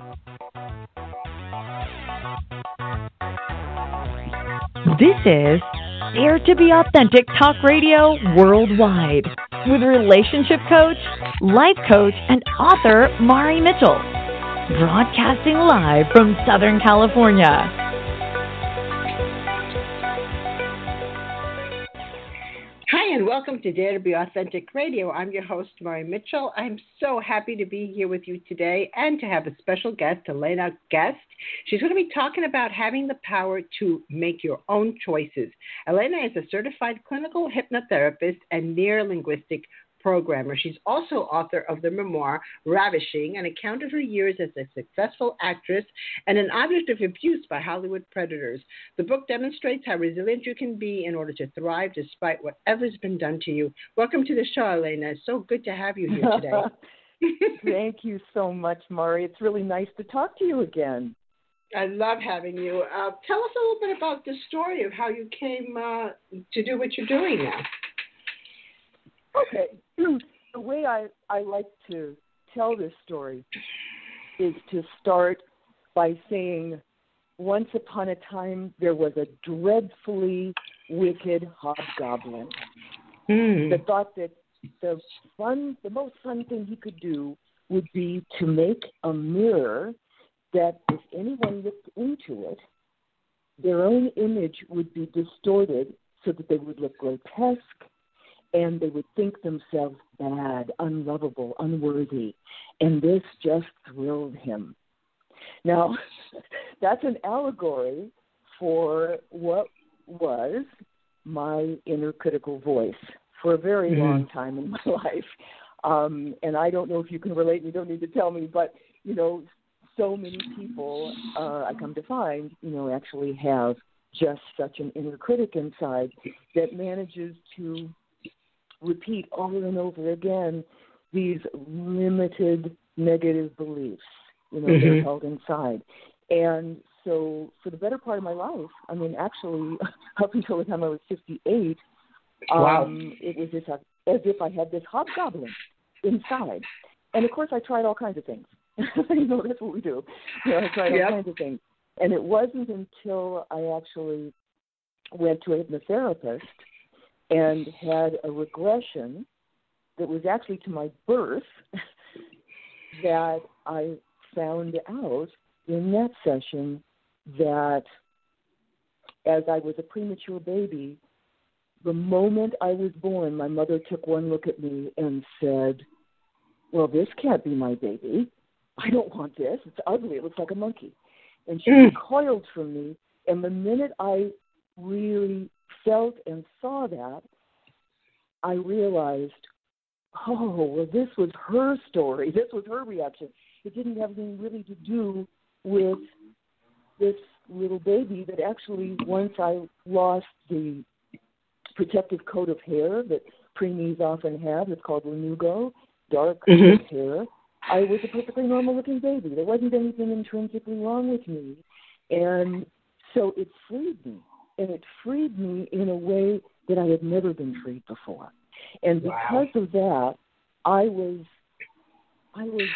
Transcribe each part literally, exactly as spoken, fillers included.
This is Dare to Be Authentic Talk Radio Worldwide with relationship coach, life coach, and author Mari Mitchell. Broadcasting live from Southern California. Hi, and welcome to Dare to Be Authentic Radio. I'm your host, Mari Mitchell. I'm so happy to be here with you today and to have a special guest, Elena Guest. She's going to be talking about having the power to make your own choices. Elena is a certified clinical hypnotherapist and near-linguistic programmer. She's also author of the memoir, Ravishing, an account of her years as a successful actress and an object of abuse by Hollywood predators. The book demonstrates how resilient you can be in order to thrive despite whatever's been done to you. Welcome to the show, Elena. It's so good to have you here today. Thank you so much, Mari. It's really nice to talk to you again. I love having you. Uh, tell us a little bit about the story of how you came uh, to do what you're doing now. Okay. The way I, I like to tell this story is to start by saying, once upon a time, there was a dreadfully wicked hobgoblin Mm. that thought that the fun, the most fun thing he could do would be to make a mirror that if anyone looked into it, their own image would be distorted so that they would look grotesque, and they would think themselves bad, unlovable, unworthy. And this just thrilled him. Now, that's an allegory for what was my inner critical voice for a very mm-hmm. long time in my life. Um, and I don't know if you can relate, you don't need to tell me, but, you know, so many people, uh, I come to find, you know, actually have just such an inner critic inside that manages to repeat over and over again these limited negative beliefs, you know, mm-hmm. they're held inside. And so for the better part of my life, I mean, actually, up until the time I was fifty-eight, wow. um, it was just a, as if I had this hobgoblin inside. And, of course, I tried all kinds of things. you know, that's what we do. You know, I tried all yep. kinds of things. And it wasn't until I actually went to a hypnotherapist and had a regression that was actually to my birth that I found out in that session that as I was a premature baby, the moment I was born, my mother took one look at me and said, well, this can't be my baby. I don't want this. It's ugly. It looks like a monkey. And she mm. recoiled from me. And the minute I really felt and saw that, I realized, oh, well, this was her story. This was her reaction. It didn't have anything really to do with this little baby that actually, once I lost the protective coat of hair that preemies often have, it's called lanugo, dark mm-hmm. hair, I was a perfectly normal-looking baby. There wasn't anything intrinsically wrong with me. And so it freed me. And it freed me in a way that I had never been freed before. And because wow. of that, I was I was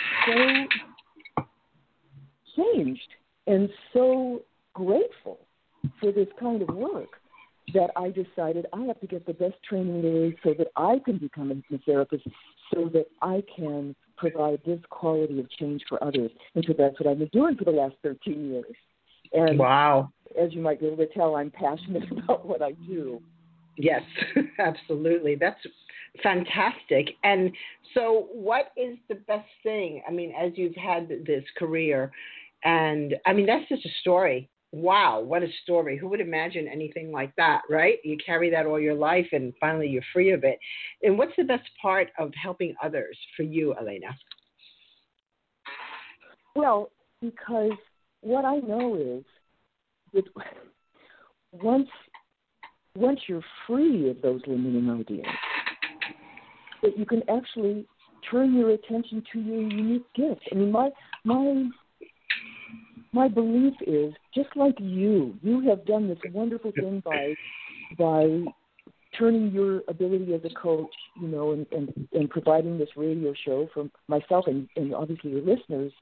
so changed and so grateful for this kind of work that I decided I have to get the best training there is so that I can become a hypnotherapist so that I can provide this quality of change for others. And so that's what I've been doing for the last thirteen years. And wow. as you might be able to tell, I'm passionate about what I do. Yes, absolutely. That's fantastic. And so what is the best thing? I mean, as you've had this career, and I mean, that's just a story. Wow, what a story. Who would imagine anything like that, right? You carry that all your life and finally you're free of it. And what's the best part of helping others for you, Elena? Well, because what I know is that once once you're free of those limiting ideas, that you can actually turn your attention to your unique gifts. I mean, my my my belief is, just like you, you have done this wonderful thing by by turning your ability as a coach, you know, and, and, and providing this radio show for myself and, and obviously your listeners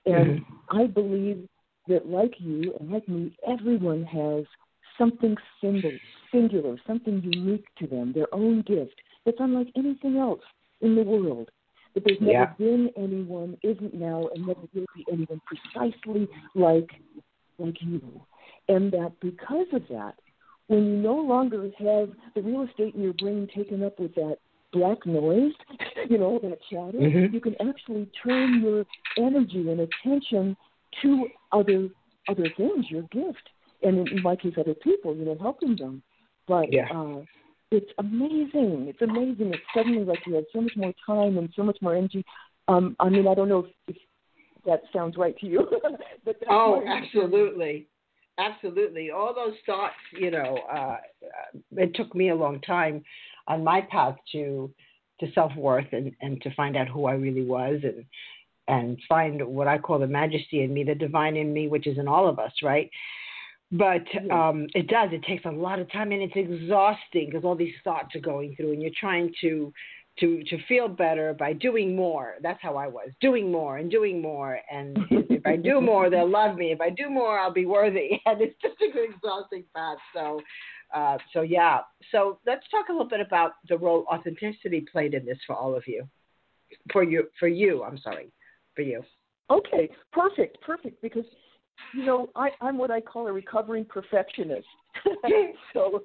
And mm-hmm. I believe that, like you and like me, everyone has something singular, singular, something unique to them, their own gift that's unlike anything else in the world. That there's never yeah. been anyone, isn't now, and never will be anyone precisely like like you. And that because of that, when you no longer have the real estate in your brain taken up with that black noise, you know, that chatter, mm-hmm. you can actually turn your energy and attention to other other things, your gift, and in my case, other people, you know, helping them. But yeah. uh, it's amazing. It's amazing. It's suddenly like you have so much more time and so much more energy. Um, I mean, I don't know if, if that sounds right to you. but oh, absolutely. Absolutely. All those thoughts, you know, uh, it took me a long time on my path to to self-worth and, and to find out who I really was and and find what I call the majesty in me, the divine in me, which is in all of us, right? But um, it does. It takes a lot of time, and it's exhausting because all these thoughts are going through, and you're trying to to to feel better by doing more. That's how I was, doing more and doing more. And if I do more, they'll love me. If I do more, I'll be worthy. And it's just an exhausting path. So, uh, so yeah. So let's talk a little bit about the role authenticity played in this for all of you. For you, for you. I'm sorry, for you. Okay, perfect, perfect. Because you know, I, I'm what I call a recovering perfectionist. so,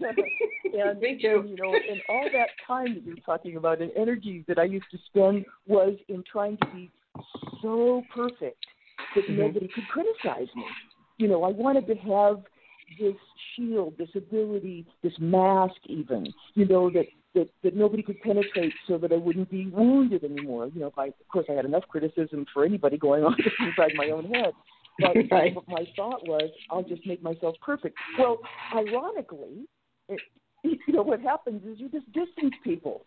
and, Me too. You know, and all that time that you're talking about and energy that I used to spend was in trying to be so perfect that mm-hmm. nobody could criticize me. You know, I wanted to have this shield, this ability, this mask even, you know, that, that, that nobody could penetrate so that I wouldn't be wounded anymore. You know, if I, of course I had enough criticism for anybody going on inside my own head. But right. my thought was, I'll just make myself perfect. Well, ironically, it, you know, what happens is you just distance people.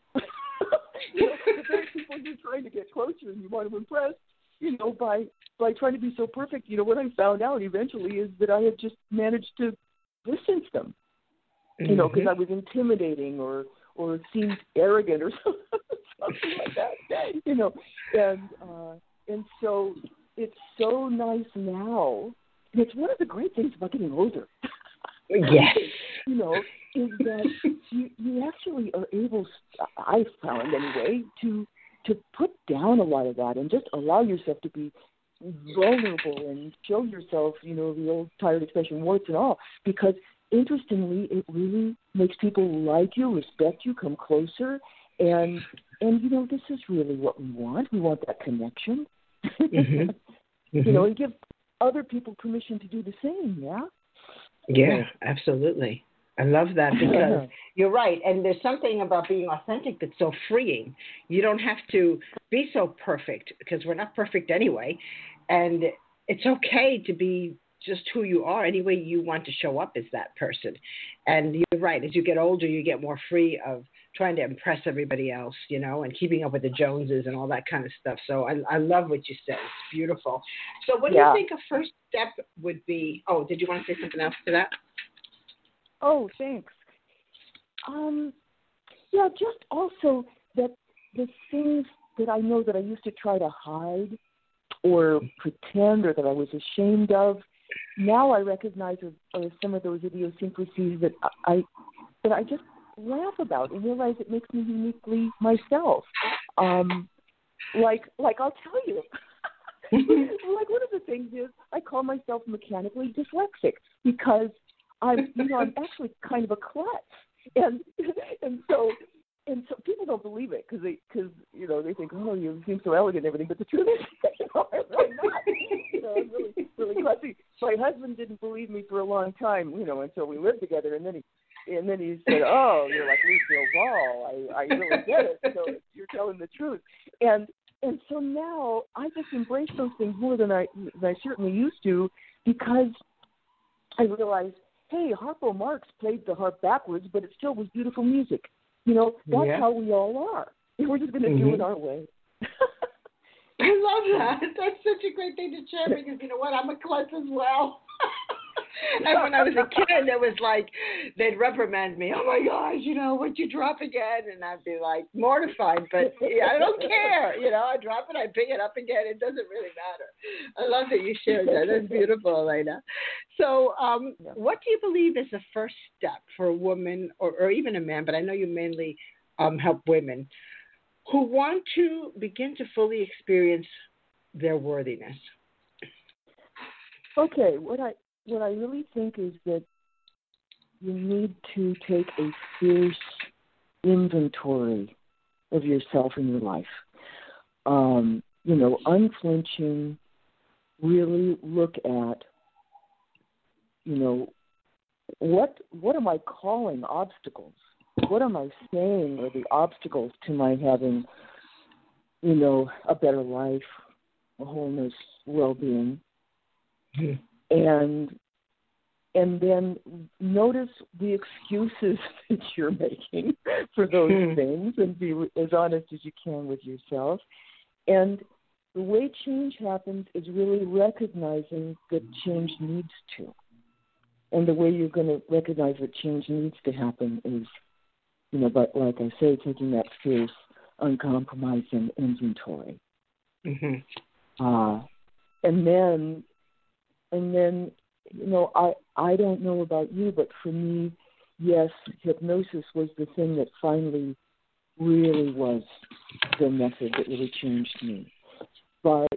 you know, the very people you're trying to get closer and you want to impress, you know, by by trying to be so perfect. You know, what I found out eventually is that I had just managed to distance them. Mm-hmm. You know, because I was intimidating or or seemed arrogant or something like that. You know, and uh, and so. It's so nice now. And it's one of the great things about getting older. Yes. you know, is that you, you actually are able, I found anyway, to to put down a lot of that and just allow yourself to be vulnerable and show yourself, you know, the old tired expression, warts and all. Because interestingly, it really makes people like you, respect you, come closer. And, and you know, this is really what we want. We want that connection. mm-hmm. You know, and give other people permission to do the same, yeah? Yeah, absolutely. I love that because you're right. And there's something about being authentic that's so freeing. You don't have to be so perfect because we're not perfect anyway. And it's okay to be just who you are. Any way you want to show up as that person. And you're right. As you get older, you get more free of trying to impress everybody else, you know, and keeping up with the Joneses and all that kind of stuff. So I, I love what you said. It's beautiful. So what do yeah. you think a first step would be? Oh, did you want to say something else to that? Oh, thanks. Um, yeah, just also that the things that I know that I used to try to hide or pretend or that I was ashamed of, now I recognize are, are some of those idiosyncrasies that I that I just laugh about and realize it makes me uniquely myself. Um, like, like I'll tell you, like one of the things is I call myself mechanically dyslexic because I'm, you know, I'm actually kind of a klutz, and and so and so people don't believe it because they because you know they think, oh, you seem so elegant and everything, but the truth is, you know, I'm really not. You know, I'm really really klutzy. My husband didn't believe me for a long time, you know, until we lived together, and then he. And then he said, oh, you're like Lucille Ball. I, I really get it. So you're telling the truth. And and so now I just embrace those things more than I, than I certainly used to because I realized, hey, Harpo Marx played the harp backwards, but it still was beautiful music. You know, that's yeah. how we all are. We're just going to mm-hmm. do it our way. I love that. That's such a great thing to share because you know what? I'm a klutz as well. And when I was a kid, it was like they'd reprimand me. Oh my gosh, you know, what'd you drop again? And I'd be like mortified, but yeah, I don't care. You know, I drop it, I pick it up again. It doesn't really matter. I love that you shared that. That's beautiful, Elena. So, um, Yeah. what do you believe is the first step for a woman or, or even a man? But I know you mainly um, help women who want to begin to fully experience their worthiness. Okay, what I what I really think is that you need to take a fierce inventory of yourself and your life. Um, you know, unflinching, really look at, you know, what what am I calling obstacles? What am I saying are the obstacles to my having, you know, a better life, a wholeness, well-being? Mm-hmm. And and then notice the excuses that you're making for those Mm-hmm. things and be as honest as you can with yourself. And the way change happens is really recognizing that change needs to. And the way you're going to recognize that change needs to happen is, you know, but like I say, taking that fierce, uncompromising inventory. Mm-hmm. Uh, and then, and then, you know, I, I don't know about you, but for me, yes, hypnosis was the thing that finally really was the method that really changed me. But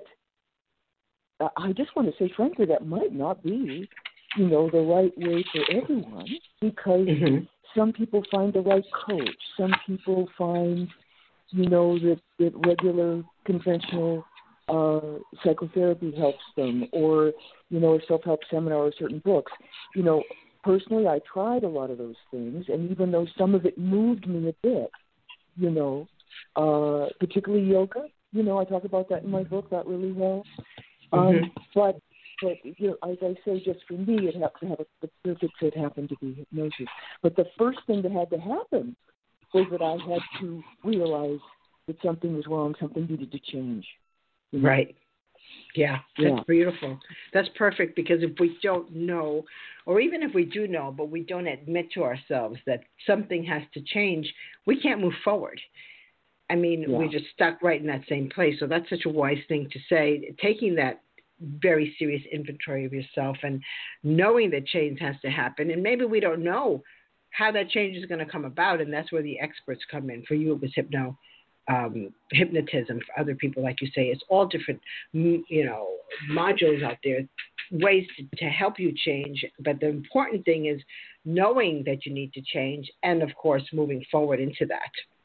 I just want to say, frankly, that might not be, you know, the right way for everyone, because Mm-hmm. some people find the right coach. Some people find, you know, that, that regular conventional uh, psychotherapy helps them, or, you know, a self-help seminar or certain books. You know, personally, I tried a lot of those things, and even though some of it moved me a bit, you know, uh, particularly yoga, you know, I talk about that in my book, that really well. Um, Mm-hmm. But, but you know, as I say, just for me, it had to have a, the perfect fit happened to be hypnosis. But the first thing that had to happen was that I had to realize that something was wrong, something needed to change. You know? Right. Yeah, that's Yeah. beautiful. That's perfect, because if we don't know, or even if we do know, but we don't admit to ourselves that something has to change, we can't move forward. I mean, Yeah. we're just stuck right in that same place. So that's such a wise thing to say, taking that very serious inventory of yourself and knowing that change has to happen. And maybe we don't know how that change is going to come about, and that's where the experts come in. For you, it was hypno. Um, hypnotism. For other people, like you say, it's all different, you know, modules out there, ways to, to help you change. But the important thing is knowing that you need to change, and of course, moving forward into that.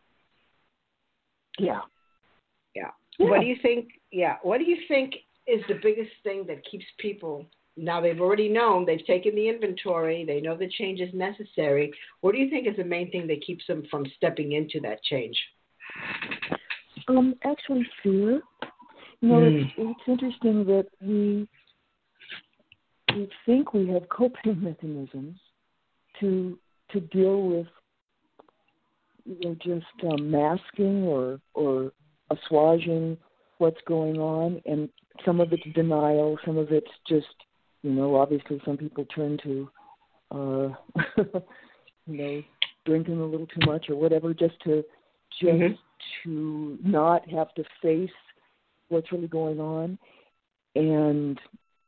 Yeah. Yeah. Yeah. What do you think? Yeah. What do you think is the biggest thing that keeps people? Now they've already known, they've taken the inventory, they know the change is necessary. What do you think is the main thing that keeps them from stepping into that change? Um, actually, fear. You know, Mm. it's, it's interesting that we we think we have coping mechanisms to to deal with, you know, just um, masking or or assuaging what's going on, and some of it's denial, some of it's just, you know, obviously some people turn to, uh, you know, drinking a little too much or whatever, just to just Mm-hmm. to not have to face what's really going on, and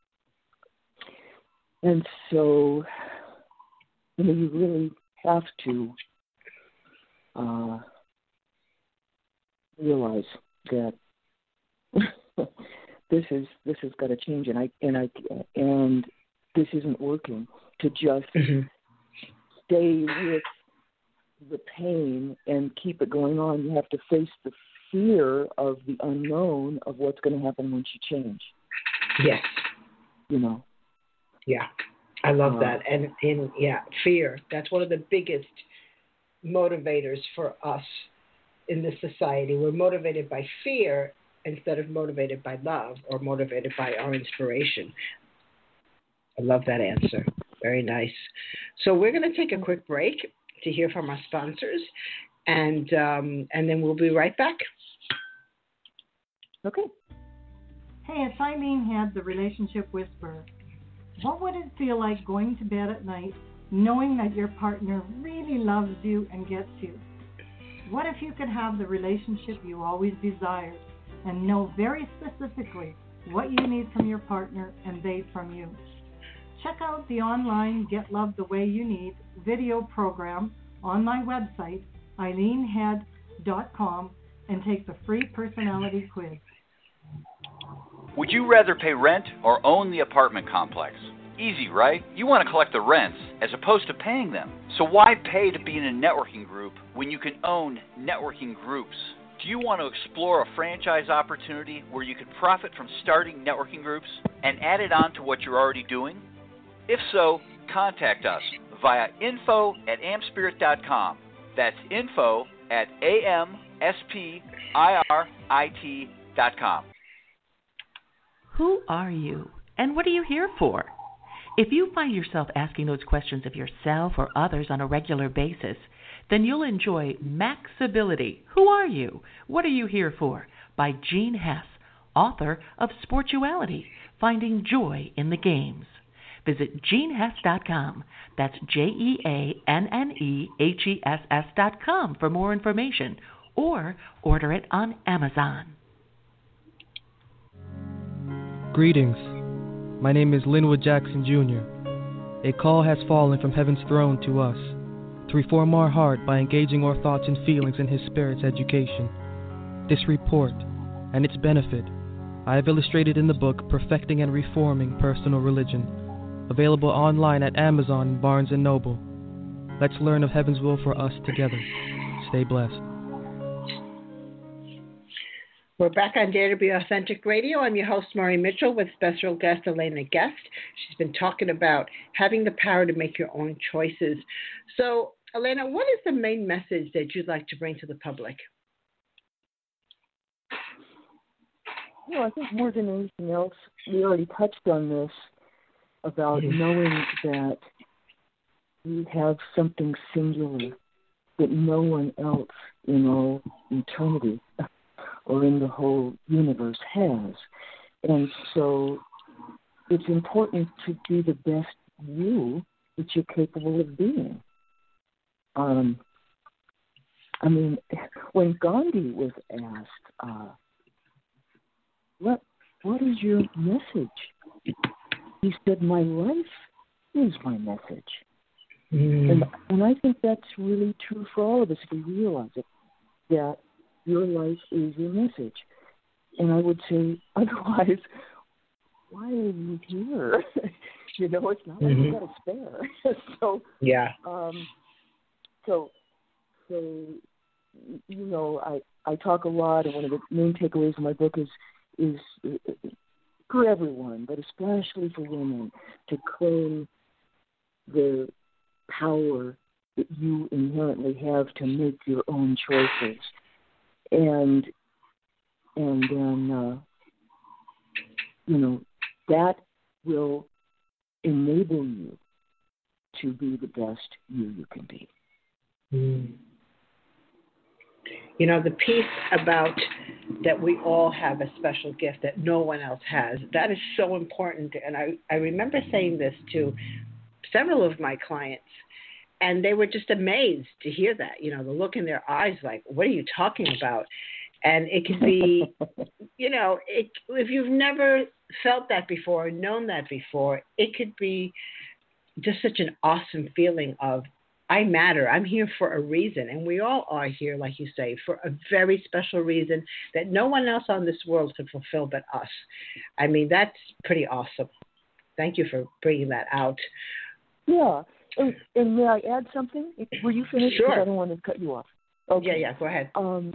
and so, you know, you really have to uh, realize that this is this has got to change, and I and I and this isn't working. To just Mm-hmm. stay with the pain and keep it going on, you have to face the fear of the unknown of what's going to happen once you change. Yes. You know. Yeah. I love Uh, that. And, and yeah, fear. That's one of the biggest motivators for us in this society. We're motivated by fear instead of motivated by love or motivated by our inspiration. I love that answer. Very nice. So we're going to take a quick break to hear from our sponsors, and um, and then we'll be right back. Okay. Hey, it's Eileen Head, the Relationship Whisperer. What would it feel like going to bed at night knowing that your partner really loves you and gets you? What if you could have the relationship you always desired and know very specifically what you need from your partner and they from you? Check out the online Get Love the Way You Need video program on my website, eileen head dot com, and take the free personality quiz. Would you rather pay rent or own the apartment complex? Easy, right? You want to collect the rents as opposed to paying them. So why pay to be in a networking group when you can own networking groups? Do you want to explore a franchise opportunity where you can profit from starting networking groups and add it on to what you're already doing? If so, contact us via info at amspirit dot com. That's info at A M S P I R I T dot com. Who are you, and what are you here for? If you find yourself asking those questions of yourself or others on a regular basis, then you'll enjoy Maxability. Who are you? What are you here for? By Gene Hess, author of Sportuality, Finding Joy in the Games. Visit gene hess dot com. That's J E A N N E H E S S dot com for more information, or order it on Amazon. Greetings. My name is Linwood Jackson Junior A call has fallen from heaven's throne to us to reform our heart by engaging our thoughts and feelings in His Spirit's education. This report and its benefit I have illustrated in the book Perfecting and Reforming Personal Religion, available online at Amazon and Barnes and Noble. Let's learn of heaven's will for us together. Stay blessed. We're back on Dare to Be Authentic Radio. I'm your host, Maury Mitchell, with special guest Elena Guest. She's been talking about having the power to make your own choices. So, Elena, what is the main message that you'd like to bring to the public? Well, I think more than anything else, we already touched on this, about knowing that you have something singular that no one else in all eternity or in the whole universe has. And so it's important to be the best you that you're capable of being. Um, I mean, when Gandhi was asked, uh, what what is your message? He said, my life is my message. Mm. And, and I think that's really true for all of us if we realize it, that your life is your message. And I would say, otherwise, why are you here? You know, it's not like mm-hmm. you've got a spare. so, yeah. Um, so, so, you know, I, I talk a lot, and one of the main takeaways in my book is, is for everyone, but especially for women, to claim the power that you inherently have to make your own choices. And and then, uh, you know, that will enable you to be the best you you can be. Mm. You know, the piece about that we all have a special gift that no one else has, that is so important. And I, I remember saying this to several of my clients, and they were just amazed to hear that. You know, the look in their eyes like, what are you talking about? And it could be, you know, it, if you've never felt that before or known that before, it could be just such an awesome feeling of, I matter. I'm here for a reason. And we all are here, like you say, for a very special reason that no one else on this world can fulfill but us. I mean, that's pretty awesome. Thank you for bringing that out. Yeah. And, and may I add something? Were you finished? Sure. Because I don't want to cut you off. Okay. Yeah, yeah, go ahead. Um,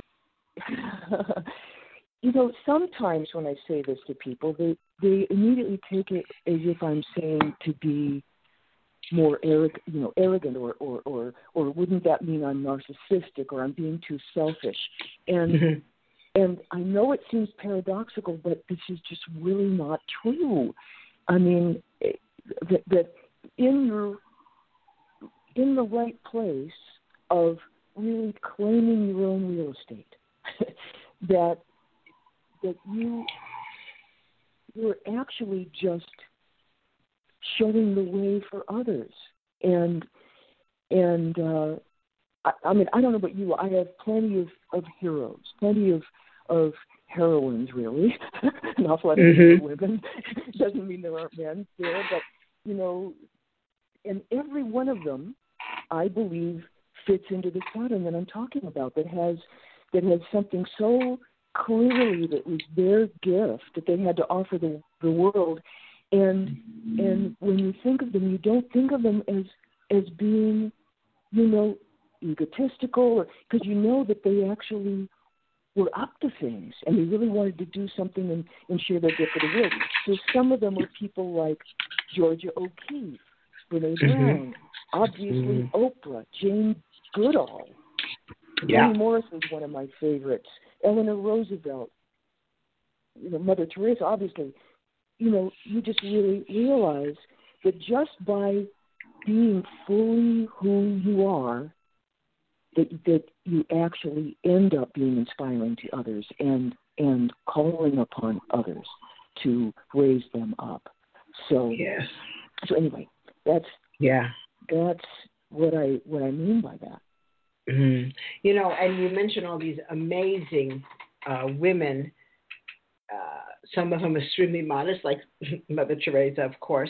you know, sometimes when I say this to people, they, they immediately take it as if I'm saying to be more arrogant, you know, arrogant, or, or, or, or wouldn't that mean I'm narcissistic or I'm being too selfish? And mm-hmm. and I know it seems paradoxical, but this is just really not true. I mean, that, that in your in the right place of really claiming your own real estate, that that you you're actually just showing the way for others. And and uh, I, I mean, I don't know about you. I have plenty of, of heroes, plenty of of heroines, really. An awful lot of mm-hmm. women. Doesn't mean there aren't men there, but you know, and every one of them, I believe, fits into this pattern that I'm talking about. That has that has something so clearly that was their gift that they had to offer the the world. And and when you think of them, you don't think of them as as being, you know, egotistical, because you know that they actually were up to things and they really wanted to do something and, and share their gift with the world. So some of them are people like Georgia O'Keeffe, Brene Brown, mm-hmm. obviously mm-hmm. Oprah, Jane Goodall. Yeah. Toni Morrison's one of my favorites. Eleanor Roosevelt, you know, Mother Teresa, obviously. You know, you just really realize that just by being fully who you are, that that you actually end up being inspiring to others and and calling upon others to raise them up. So yes. So anyway, that's yeah. That's what I what I mean by that. Mm-hmm. You know, and you mentioned all these amazing uh, women. Uh, some of them extremely modest, like Mother Teresa, of course.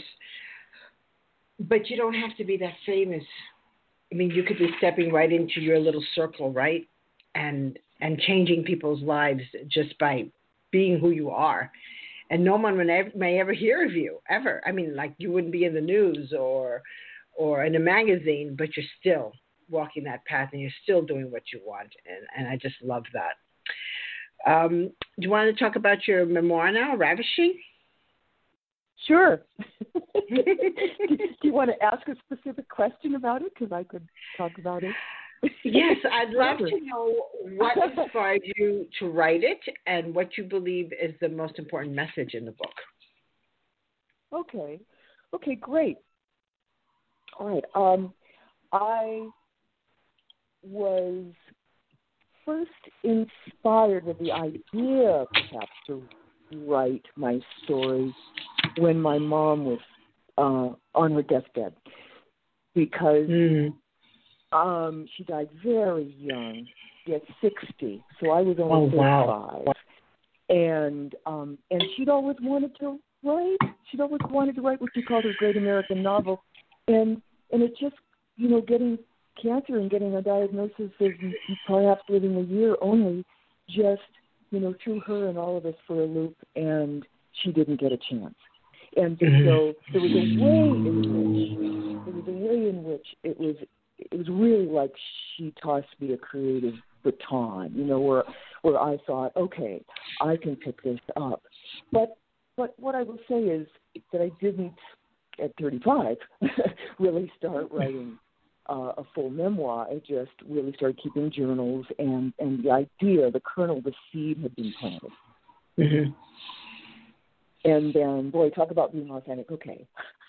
But you don't have to be that famous. I mean, you could be stepping right into your little circle, right? And and changing people's lives just by being who you are. And no one may ever, may ever hear of you, ever. I mean, like you wouldn't be in the news or or in a magazine, but you're still walking that path and you're still doing what you want. And, and I just love that. Um, do you want to talk about your memoir now, Ravishing? Sure. do, do you want to ask a specific question about it? Because I could talk about it. Yes, I'd love to know what inspired you to write it and what you believe is the most important message in the book. Okay. Okay, great. All right. Um, I was first inspired with the idea, perhaps, to write my story when my mom was uh, on her deathbed, because mm. um, she died very young, at sixty. So I was only oh, wow. thirty-five, and um, and she'd always wanted to write. She'd always wanted to write what she called her great American novel, and and it just, you know, getting cancer and getting a diagnosis of perhaps living a year only just, you know, threw her and all of us for a loop, and she didn't get a chance. And mm-hmm. so there was a way in which there was a way in which it was it was really like she tossed me a creative baton, you know, where where I thought, okay, I can pick this up. But but what I will say is that I didn't at thirty-five really start writing Uh, a full memoir. I just really started keeping journals, and, and the idea, the kernel, the seed had been planted. Mm-hmm. And then, boy, talk about being authentic. Okay.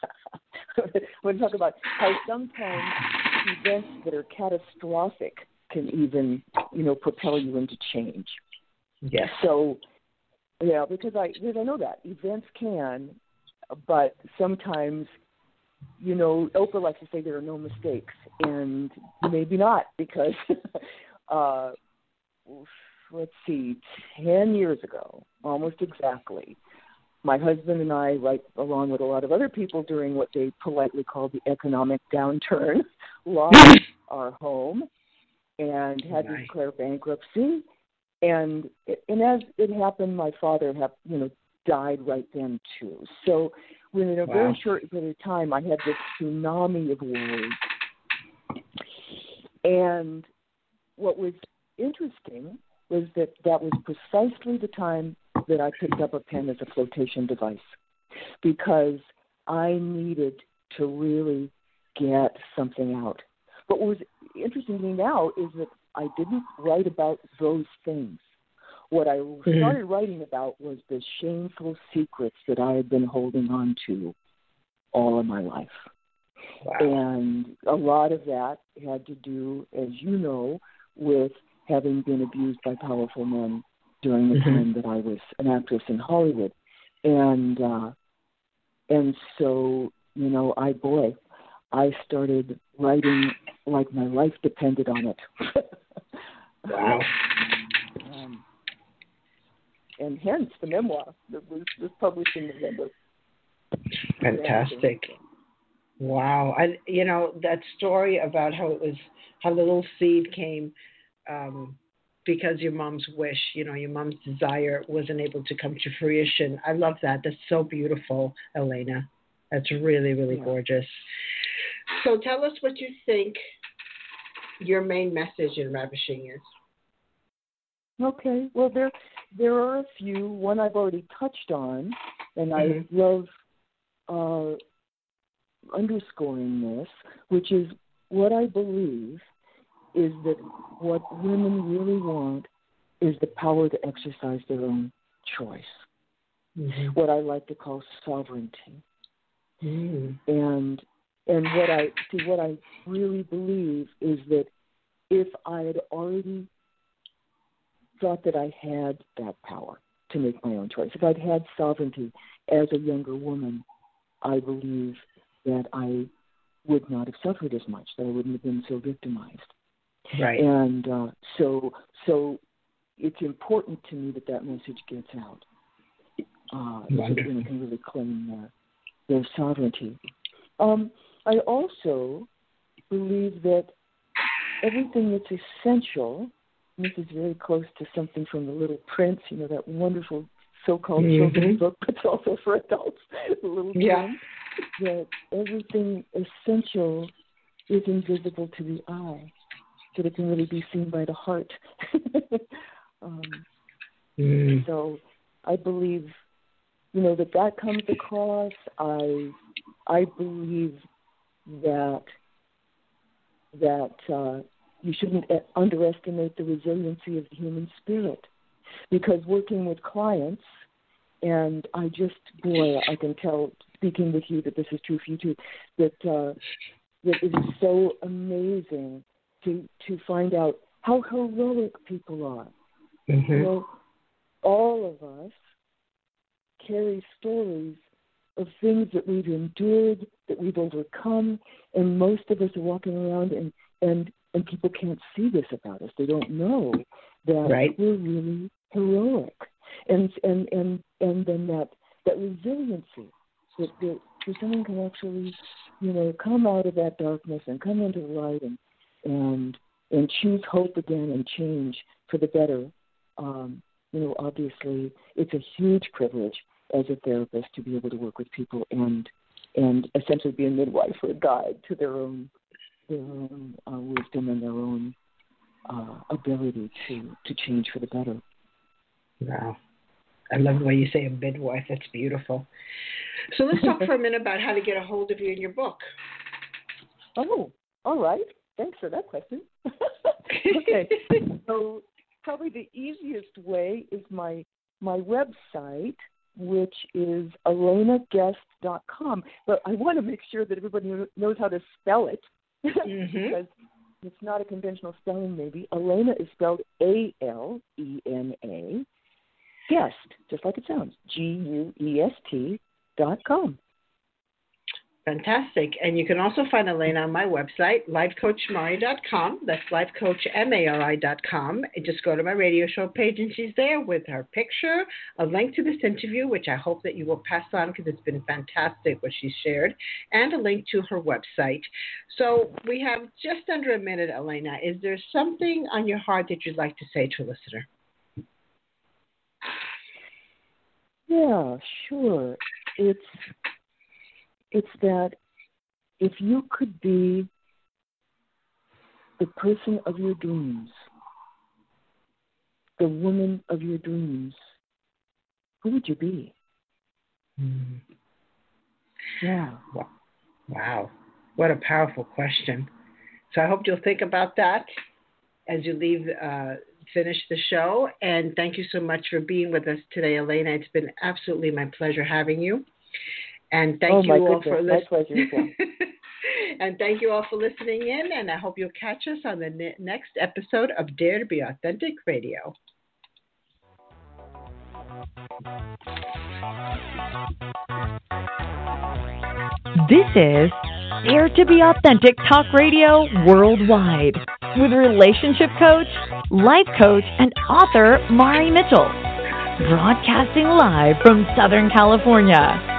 We're talk about how sometimes events that are catastrophic can even, you know, propel you into change. Yes. So, yeah, because I because I know that events can, but sometimes, you know, Oprah likes to say there are no mistakes, and maybe not, because, uh, let's see, ten years ago, almost exactly, my husband and I, right along with a lot of other people during what they politely call the economic downturn, lost our home and had to declare bankruptcy. And and as it happened, my father, had, you know, died right then too. So within a wow. very short period of time, I had this tsunami of worry. And what was interesting was that that was precisely the time that I picked up a pen as a flotation device, because I needed to really get something out. But what was interesting to me now is that I didn't write about those things. What I started mm-hmm. writing about was the shameful secrets that I had been holding on to all of my life. Wow. And a lot of that had to do, as you know, with having been abused by powerful men during the mm-hmm. time that I was an actress in Hollywood. And uh, and so you know, I, boy, I started writing like my life depended on it. Wow. Um, and hence the memoir that was, was published in November. Fantastic. Wow. I, you know, that story about how it was, how the little seed came um, because your mom's wish, you know, your mom's desire wasn't able to come to fruition. I love that. That's so beautiful, Elena. That's really, really yeah. gorgeous. So tell us what you think your main message in Ravishing is. Okay. Well, there there are a few. One I've already touched on, and mm-hmm. I love uh, underscoring this, which is what I believe is that what women really want is the power to exercise their own choice, mm-hmm. what I like to call sovereignty. Mm. And and what I see, what I really believe is that if I had already thought that I had that power to make my own choice, if I'd had sovereignty as a younger woman, I believe that I would not have suffered as much, that I wouldn't have been so victimized. Right. And uh, so, so it's important to me that that message gets out, uh, so that women can really claim their, their sovereignty. Um, I also believe that everything that's essential, and this is very close to something from The Little Prince, you know, that wonderful so-called mm-hmm. children's book, but it's also for adults, The Little yeah. Prince, that everything essential is invisible to the eye, that it can really be seen by the heart. um, mm. So I believe, you know, that that comes across. I I believe that that uh, you shouldn't underestimate the resiliency of the human spirit, because working with clients, and I just, boy, I can tell, speaking with you, that this is true for you too, that uh, that it is so amazing to to find out how heroic people are. Mm-hmm. You know, all of us carry stories of things that we've endured, that we've overcome, and most of us are walking around and, and, and people can't see this about us. They don't know that right. we're really heroic. And and and, and then that, that resiliency, that, that, that someone can actually, you know, come out of that darkness and come into the light and and and choose hope again and change for the better. Um, you know, obviously, it's a huge privilege as a therapist to be able to work with people and and essentially be a midwife or a guide to their own their own uh, wisdom and their own uh, ability to, to change for the better. Wow. I love the way you say a midwife. That's beautiful. So let's talk for a minute about how to get a hold of you in your book. Oh, all right. Thanks for that question. Okay. So probably the easiest way is my my website, which is elena guest dot com. But I want to make sure that everybody knows how to spell it, mm-hmm. because it's not a conventional spelling maybe. Elena is spelled A L E N A, guest, just like it sounds, G U E S T dot com. Fantastic. And you can also find Elena on my website, life coach mari dot com. That's life coach mari dot com. And just go to my radio show page, and she's there with her picture, a link to this interview, which I hope that you will pass on because it's been fantastic what she's shared, and a link to her website. So we have just under a minute, Elena. Is there something on your heart that you'd like to say to a listener? Yeah, sure. It's... It's that if you could be the person of your dreams, the woman of your dreams, who would you be? Mm. Yeah. Wow. What a powerful question. So I hope you'll think about that as you leave, uh, finish the show. And thank you so much for being with us today, Elena. It's been absolutely my pleasure having you. And thank oh, you all goodness. for listening. Well. And thank you all for listening in. And I hope you'll catch us on the ne- next episode of Dare to Be Authentic Radio. This is Dare to be Authentic Talk Radio Worldwide with relationship coach, life coach, and author Mari Mitchell. Broadcasting live from Southern California.